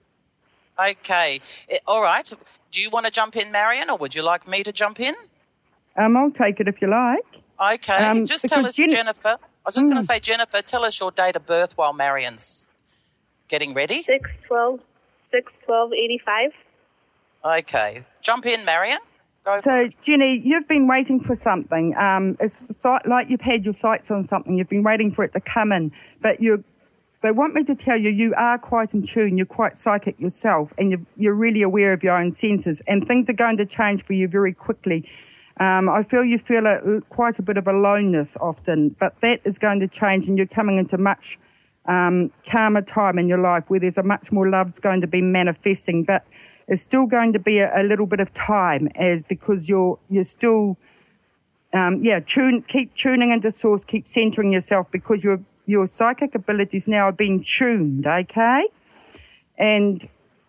Okay. Eh, all right. Do you want to jump in, Marion, or would you like me to jump in? Um, I'll take it if you like. Okay. Um, Just tell because us, Jen- Jennifer. I was just going Mm. to say, Jennifer, tell us your date of birth while Marion's getting ready. six twelve, six twelve eighty-five. Okay. Jump in, Marion. Go for So, it. Jenny, you've been waiting for something. Um, it's si- like you've had your sights on something. You've been waiting for it to come in. But you, they want me to tell you you are quite in tune. You're quite psychic yourself, and you're, you're really aware of your own senses. And things are going to change for you very quickly. Um, I feel you feel a, quite a bit of aloneness often, but that is going to change, and you're coming into much um, calmer time in your life where there's a much more love's going to be manifesting, but it's still going to be a, a little bit of time as because you're you're still, um, yeah, tune, keep tuning into source, keep centering yourself because your your psychic abilities now are being tuned, okay? And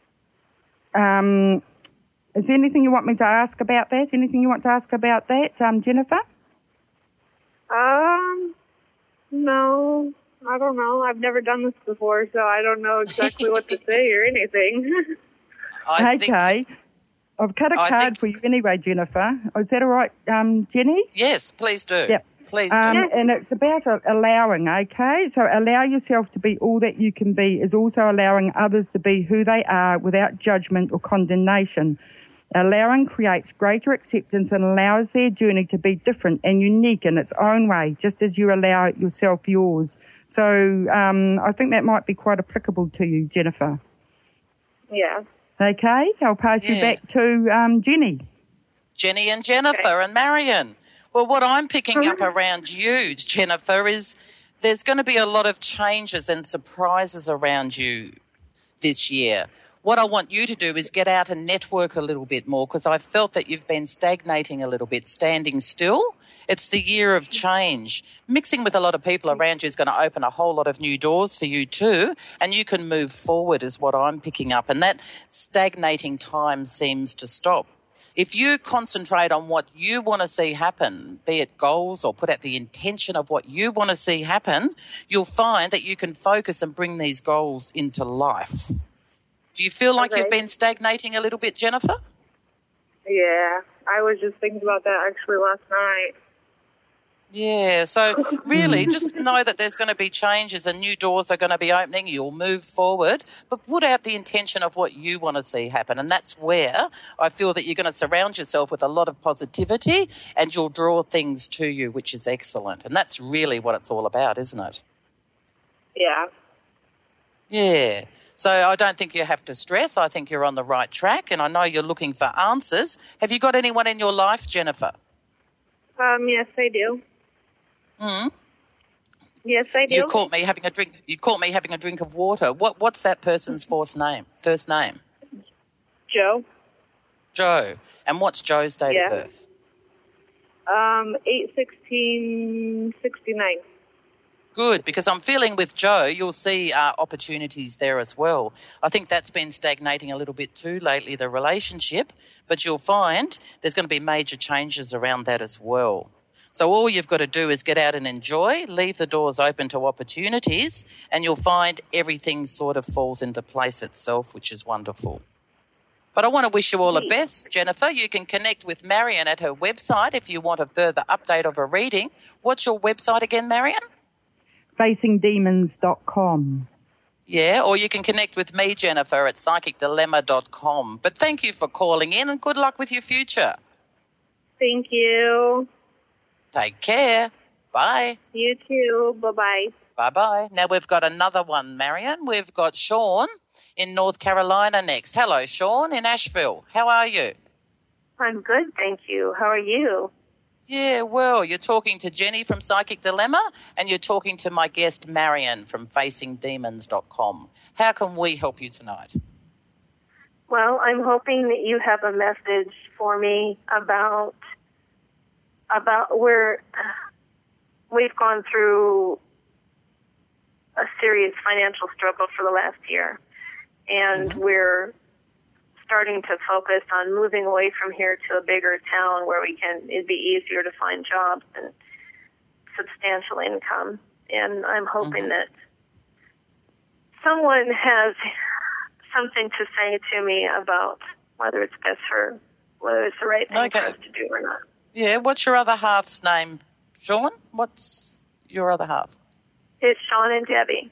um, is there anything you want me to ask about that? Anything you want to ask about that, um, Jennifer? Um, no. I don't know. I've never done this before, so I don't know exactly what to say or anything. I okay. Think, I've cut a I card think, for you anyway, Jennifer. Oh, is that all right, um, Jenny? Yes, please do. Yep. Please do. Um, and it's about uh, allowing, okay? So allow yourself to be all that you can be is also allowing others to be who they are without judgment or condemnation. Allowing creates greater acceptance and allows their journey to be different and unique in its own way, just as you allow yourself yours. So um, I think that might be quite applicable to you, Jennifer. Yeah. Okay, I'll pass yeah. you back to um, Jenny. Jenny and Jennifer okay. and Marion. Well, what I'm picking up around you, Jennifer, is there's going to be a lot of changes and surprises around you this year. What I want you to do is get out and network a little bit more because I felt that you've been stagnating a little bit, standing still. It's the year of change. Mixing with a lot of people around you is going to open a whole lot of new doors for you too, and you can move forward is what I'm picking up, and that stagnating time seems to stop. If you concentrate on what you want to see happen, be it goals or put out the intention of what you want to see happen, you'll find that you can focus and bring these goals into life. Do you feel like okay. you've been stagnating a little bit, Jennifer? Yeah, I was just thinking about that actually last night. Yeah, so really just know that there's going to be changes and new doors are going to be opening. You'll move forward, but put out the intention of what you want to see happen. And that's where I feel that you're going to surround yourself with a lot of positivity and you'll draw things to you, which is excellent. And that's really what it's all about, isn't it? Yeah. Yeah. So I don't think you have to stress. I think you're on the right track, and I know you're looking for answers. Have you got anyone in your life, Jennifer? Um, yes, I do. Hmm. Yes, I do. You caught me having a drink. You caught me having a drink of water. What? What's that person's first name? First name? Joe. Joe. And what's Joe's date yeah. of birth? Um, eight sixteen sixty nine. Good, because I'm feeling with Joe, you'll see uh, opportunities there as well. I think that's been stagnating a little bit too lately, the relationship, but you'll find there's going to be major changes around that as well. So all you've got to do is get out and enjoy, leave the doors open to opportunities, and you'll find everything sort of falls into place itself, which is wonderful. But I want to wish you all the best, Jennifer. You can connect with Marion at her website if you want a further update of a reading. What's your website again, Marion? facing demons dot com. Yeah, or you can connect with me, Jennifer, at psychic dilemma dot com. But thank you for calling in and good luck with your future. Thank you. Take care. Bye. You too. Bye-bye. Bye-bye. Now we've got another one, Marion. We've got Sean in North Carolina next. Hello, Sean in Asheville. How are you? I'm good, thank you. How are you? Yeah, well, you're talking to Jenny from Psychic Dilemma and you're talking to my guest Marion from facing demons dot com. How can we help you tonight? Well, I'm hoping that you have a message for me about about where we've gone through a serious financial struggle for the last year, and mm-hmm. we're starting to focus on moving away from here to a bigger town where we can, it'd be easier to find jobs and substantial income. And I'm hoping mm-hmm. that someone has something to say to me about whether it's best for, whether it's the right thing okay. for us to do or not. Yeah, what's your other half's name, Sean? What's your other half? It's Sean and Debbie.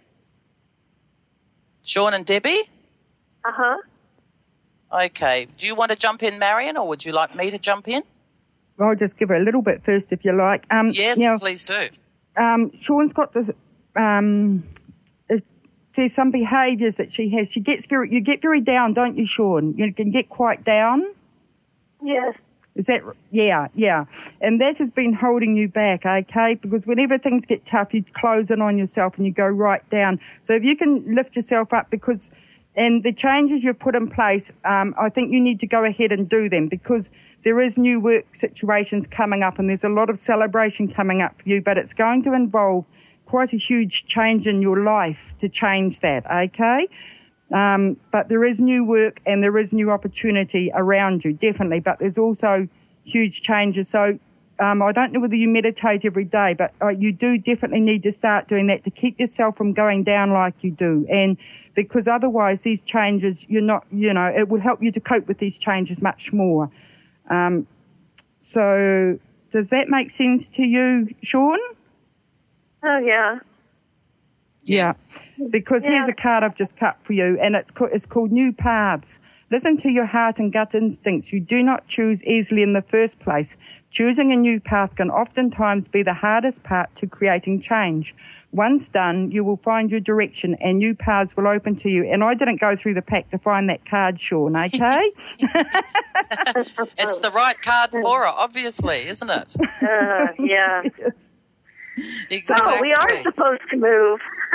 Sean and Debbie? Uh-huh. Okay. Do you want to jump in, Marion, or would you like me to jump in? Well, I'll just give her a little bit first, if you like. Um, yes, now, please do. Um, Sean's got this. Um, there's some behaviours that she has. She gets very. You get very down, don't you, Sean? You can get quite down. Yes. Is that, yeah, yeah. And that has been holding you back, okay? Because whenever things get tough, you close in on yourself and you go right down. So if you can lift yourself up, because, and the changes you've put in place, um, I think you need to go ahead and do them, because there is new work situations coming up and there's a lot of celebration coming up for you, but it's going to involve quite a huge change in your life to change that, okay? Um, but there is new work and there is new opportunity around you, definitely. But there's also huge changes. So um, I don't know whether you meditate every day, but uh, you do definitely need to start doing that to keep yourself from going down like you do. And because otherwise these changes, you're not, you know, it will help you to cope with these changes much more. Um, so does that make sense to you, Sean? Oh, yeah. Yeah, because yeah. here's a card I've just cut for you, and it's, co- it's called New Paths. Listen to your heart and gut instincts. You do not choose easily in the first place. Choosing a new path can oftentimes be the hardest part to creating change. Once done, you will find your direction and new paths will open to you. And I didn't go through the pack to find that card, Sean, okay? It's the right card for her, obviously, isn't it? Uh, yeah. Yes. Exactly. Oh, we are supposed to move.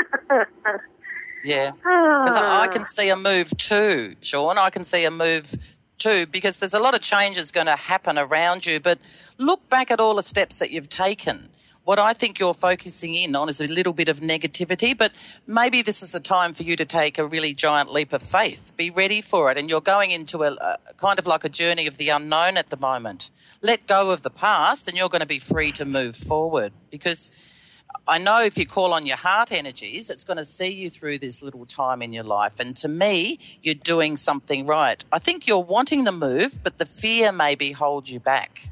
Yeah, because I, I can see a move too, Sean. I can see a move too, because there's a lot of changes going to happen around you. But look back at all the steps that you've taken. What I think you're focusing in on is a little bit of negativity, but maybe this is the time for you to take a really giant leap of faith. Be ready for it. And you're going into a, a kind of like a journey of the unknown at the moment. Let go of the past and you're going to be free to move forward, because I know if you call on your heart energies, it's going to see you through this little time in your life. And to me, you're doing something right. I think you're wanting the move, but the fear maybe holds you back.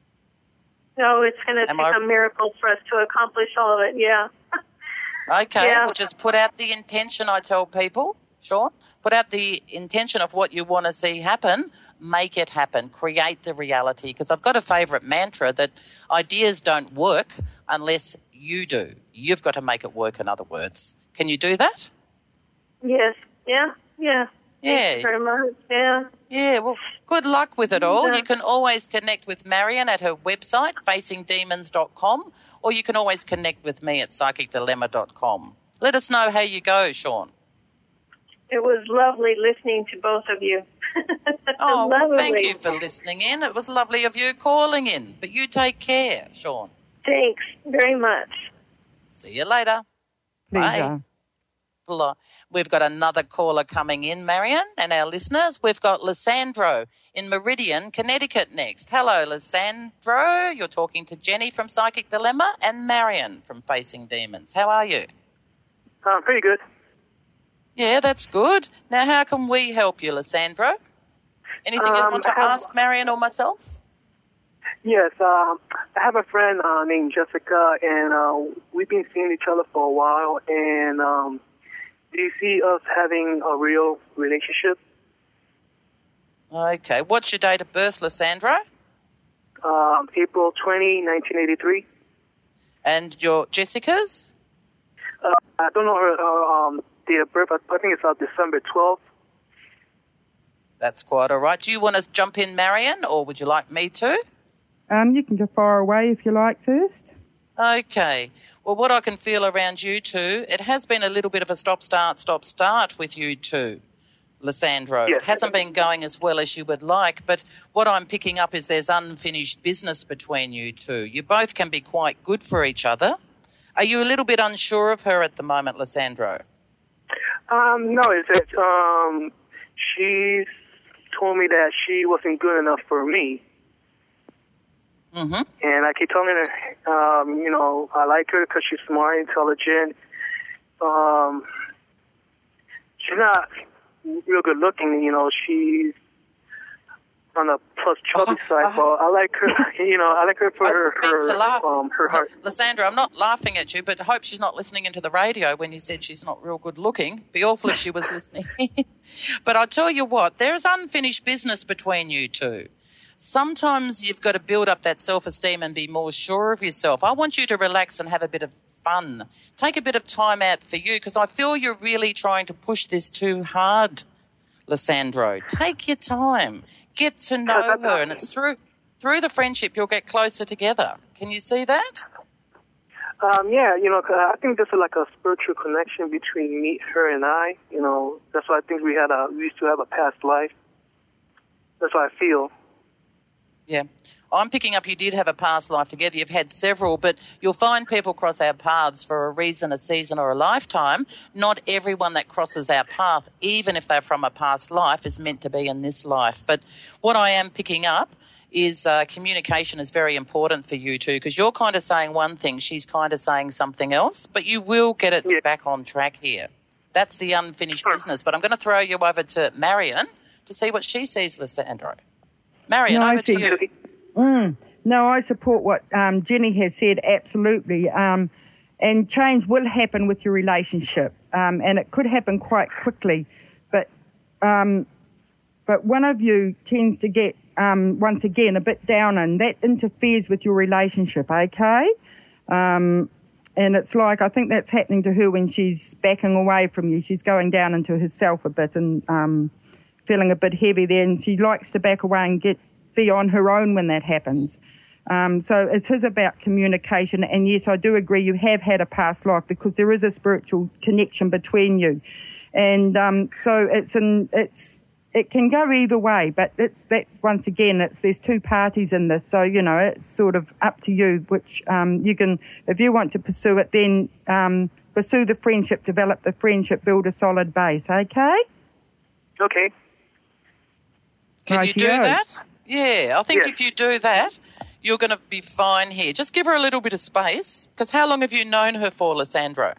No, it's going to Am take I- a miracle for us to accomplish all of it, yeah. Okay, Yeah. well, just put out the intention, I tell people, Sean. Put out the intention of what you want to see happen. Make it happen. Create the reality. Because I've got a favourite mantra that ideas don't work unless you do. You've got to make it work, in other words. Can you do that? Yes, yeah, yeah. Yeah. Thank you very much, yeah. Yeah, well, good luck with it all. Yeah. You can always connect with Marion at her website, facing demons dot com, or you can always connect with me at psychic dilemma dot com. Let us know how you go, Sean. It was lovely listening to both of you. Oh, well, lovely. thank you for listening in. It was lovely of you calling in. But you take care, Sean. Thanks very much. See you later. Pleasure. Bye. We've got another caller coming in, Marion, and our listeners. We've got Lysandro in Meridian, Connecticut next. Hello, Lysandro. You're talking to Jenny from Psychic Dilemma and Marion from Facing Demons. How are you? Uh, pretty good. Yeah, that's good. Now, how can we help you, Lysandro? Anything you Um, want to I have- ask Marion or myself? Yes, uh, I have a friend uh, named Jessica, and uh, we've been seeing each other for a while. And um, do you see us having a real relationship? Okay. What's your date of birth, Lysandro? Um, April twentieth, nineteen eighty-three. And your Jessica's? Uh, I don't know her, her um, date of birth. I think it's uh, December twelfth. That's quite all right. Do you want to jump in, Marion, or would you like me to? Um, you can go far away if you like first. Okay. Well, what I can feel around you two, it has been a little bit of a stop-start, stop-start with you two, Lysandro. Yes. It hasn't been going as well as you would like, but what I'm picking up is there's unfinished business between you two. You both can be quite good for each other. Are you a little bit unsure of her at the moment, Lysandro? Um, no, it's that um, she's told me that she wasn't good enough for me. Mm-hmm. And I keep telling her, um, you know, I like her because she's smart, intelligent. Um, she's not real good looking, you know. She's on the plus chubby Oh, side, uh, but I like her. You know, I like her for I her didn't mean to her, laugh. um, her heart. Lysandro, I'm not laughing at you, but I hope she's not listening into the radio when you said she's not real good looking. Be awful if she was listening. But I'll tell you what, there's unfinished business between you two. Sometimes you've got to build up that self-esteem and be more sure of yourself. I want you to relax and have a bit of fun. Take a bit of time out for you, because I feel you're really trying to push this too hard, Lysandro. Take your time. Get to know her, and it's through through the friendship, you'll get closer together. Can you see that? Um, yeah, you know, 'cause I think there's like a spiritual connection between me, her, and I. You know, that's why I think we had a we used to have a past life. That's what I feel. Yeah. I'm picking up you did have a past life together. You've had several, but you'll find people cross our paths for a reason, a season, or a lifetime. Not everyone that crosses our path, even if they're from a past life, is meant to be in this life. But what I am picking up is uh, communication is very important for you too, because you're kind of saying one thing, she's kind of saying something else, but you will get it yeah. back on track here. That's the unfinished business. But I'm going to throw you over to Marion to see what she sees, Lysandro. Marion, no, over to you. Mm, no, I support what um, Jenny has said, absolutely. Um, and change will happen with your relationship, um, and it could happen quite quickly. But um, but one of you tends to get, um, once again, a bit down, and that interferes with your relationship, okay? Um, and it's like, I think that's happening to her when she's backing away from you. She's going down into herself a bit and um, feeling a bit heavy there, and she likes to back away and get be on her own when that happens. Um, so it is about communication, and yes, I do agree you have had a past life because there is a spiritual connection between you, and um, so it's an it's it can go either way. But it's that's once again it's there's two parties in this, so you know it's sort of up to you which um, you can, if you want to pursue it, then um, pursue the friendship, develop the friendship, build a solid base. Okay. Okay. Can right, you do you. that? Yeah, I think yes. if you do that, you're going to be fine here. Just give her a little bit of space, because how long have you known her for, Lysandro?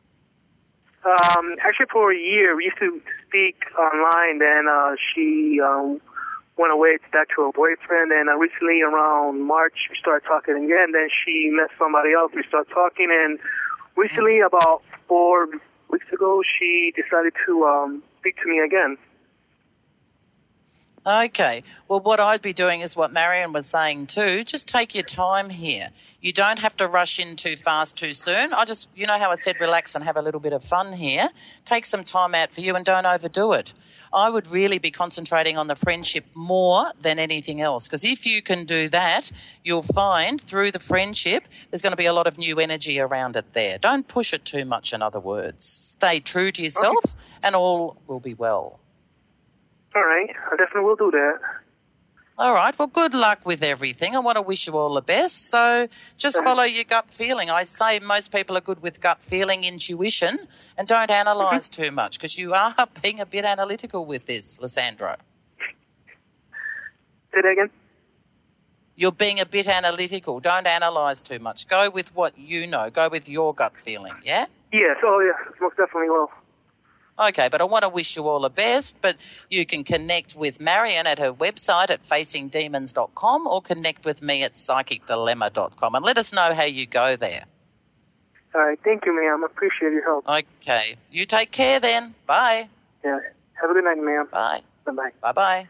Um, actually, for a year. We used to speak online, then uh, she um, went away back to her boyfriend, and uh, recently around March, we started talking again. Then she met somebody else. We started talking, and recently, about four weeks ago, she decided to um, speak to me again. Okay. Well, what I'd be doing is what Marion was saying too. Just take your time here. You don't have to rush in too fast too soon. I just, you know how I said relax and have a little bit of fun here. Take some time out for you and don't overdo it. I would really be concentrating on the friendship more than anything else, because if you can do that, you'll find through the friendship there's going to be a lot of new energy around it there. Don't push it too much, in other words. Stay true to yourself okay. and all will be well. All right. I definitely will do that. All right. Well, good luck with everything. I want to wish you all the best. So just follow your gut feeling. I say most people are good with gut feeling, intuition, and don't analyse mm-hmm. too much, because you are being a bit analytical with this, Lysandro. Say that again? You're being a bit analytical. Don't analyse too much. Go with what you know. Go with your gut feeling, yeah? Yes. Oh, yeah. Most definitely will. Okay, but I want to wish you all the best, but you can connect with Marion at her website at facing demons dot com or connect with me at psychic dilemma dot com and let us know how you go there. All right, thank you, ma'am. I appreciate your help. Okay, you take care then. Bye. Yeah, have a good night, ma'am. Bye. Bye-bye. Bye-bye.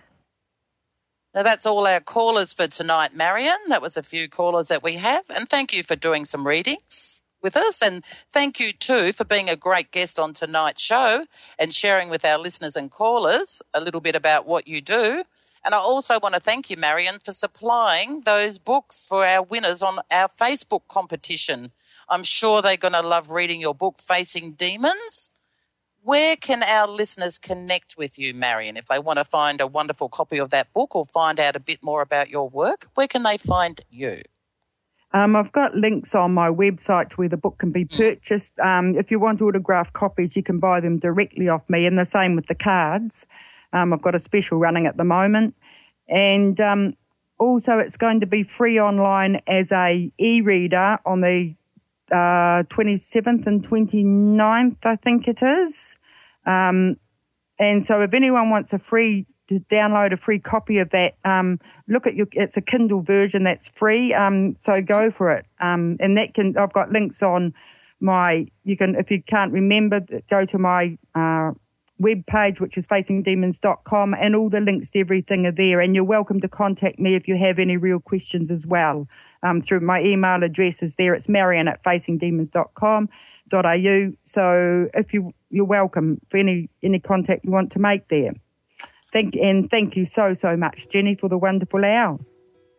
Now, that's all our callers for tonight, Marion. That was a few callers that we have, and thank you for doing some readings with us, and thank you too for being a great guest on tonight's show and sharing with our listeners and callers a little bit about what you do. And I also want to thank you, Marion, for supplying those books for our winners on our Facebook competition. I'm sure they're going to love reading your book, Facing Demons. Where can our listeners connect with you, Marion, if they want to find a wonderful copy of that book or find out a bit more about your work? Where can they find you? Um, I've got links on my website to where the book can be purchased. Um, if you want autographed copies, you can buy them directly off me, and the same with the cards. Um, I've got a special running at the moment. And um, also it's going to be free online as a e-reader on the uh, twenty-seventh and twenty-ninth, I think it is. Um, and so if anyone wants a free to download a free copy of that, um, look at your, it's a Kindle version that's free, um, so go for it. Um, and that can, I've got links on my, you can, if you can't remember, go to my uh, web page, which is facing demons dot com, and all the links to everything are there. And you're welcome to contact me if you have any real questions as well. Um, through my email address is there. It's marion at facing demons dot com dot a u. So if you, you're welcome for any, any contact you want to make there. Thank and thank you so, so much, Jenny, for the wonderful hour.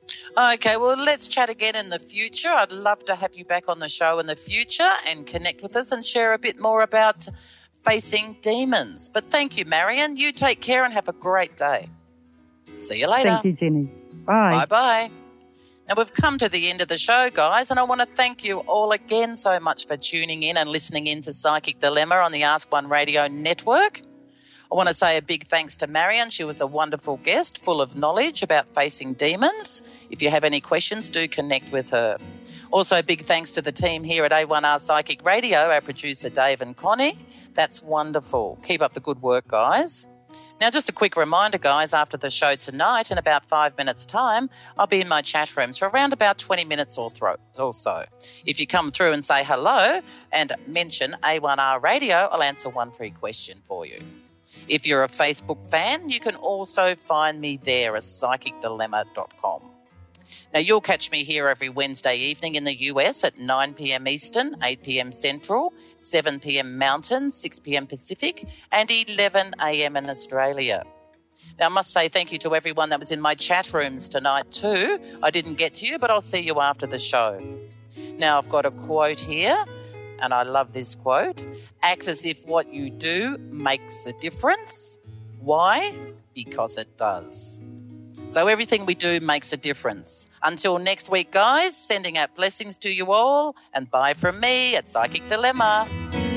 Okay, well, let's chat again in the future. I'd love to have you back on the show in the future and connect with us and share a bit more about facing demons. But thank you, Marion. You take care and have a great day. See you later. Thank you, Jenny. Bye. Bye-bye. Now, we've come to the end of the show, guys, and I want to thank you all again so much for tuning in and listening in to Psychic Dilemma on the Ask One Radio Network. I want to say a big thanks to Marion. She was a wonderful guest, full of knowledge about facing demons. If you have any questions, do connect with her. Also, big thanks to the team here at A one R Psychic Radio, our producer Dave and Connie. That's wonderful. Keep up the good work, guys. Now, just a quick reminder, guys, after the show tonight, in about five minutes' time, I'll be in my chat rooms for around about twenty minutes or, thro- or so. If you come through and say hello and mention A one R Radio, I'll answer one free question for you. If you're a Facebook fan, you can also find me there as psychic dilemma dot com. Now, you'll catch me here every Wednesday evening in the U S at nine p.m. Eastern, eight p.m. Central, seven p.m. Mountain, six p.m. Pacific, and eleven a.m. in Australia. Now, I must say thank you to everyone that was in my chat rooms tonight too. I didn't get to you, but I'll see you after the show. Now, I've got a quote here, and I love this quote. Act as if what you do makes a difference. Why? Because it does. So everything we do makes a difference. Until next week, guys, sending out blessings to you all, and bye from me at Psychic Dilemma.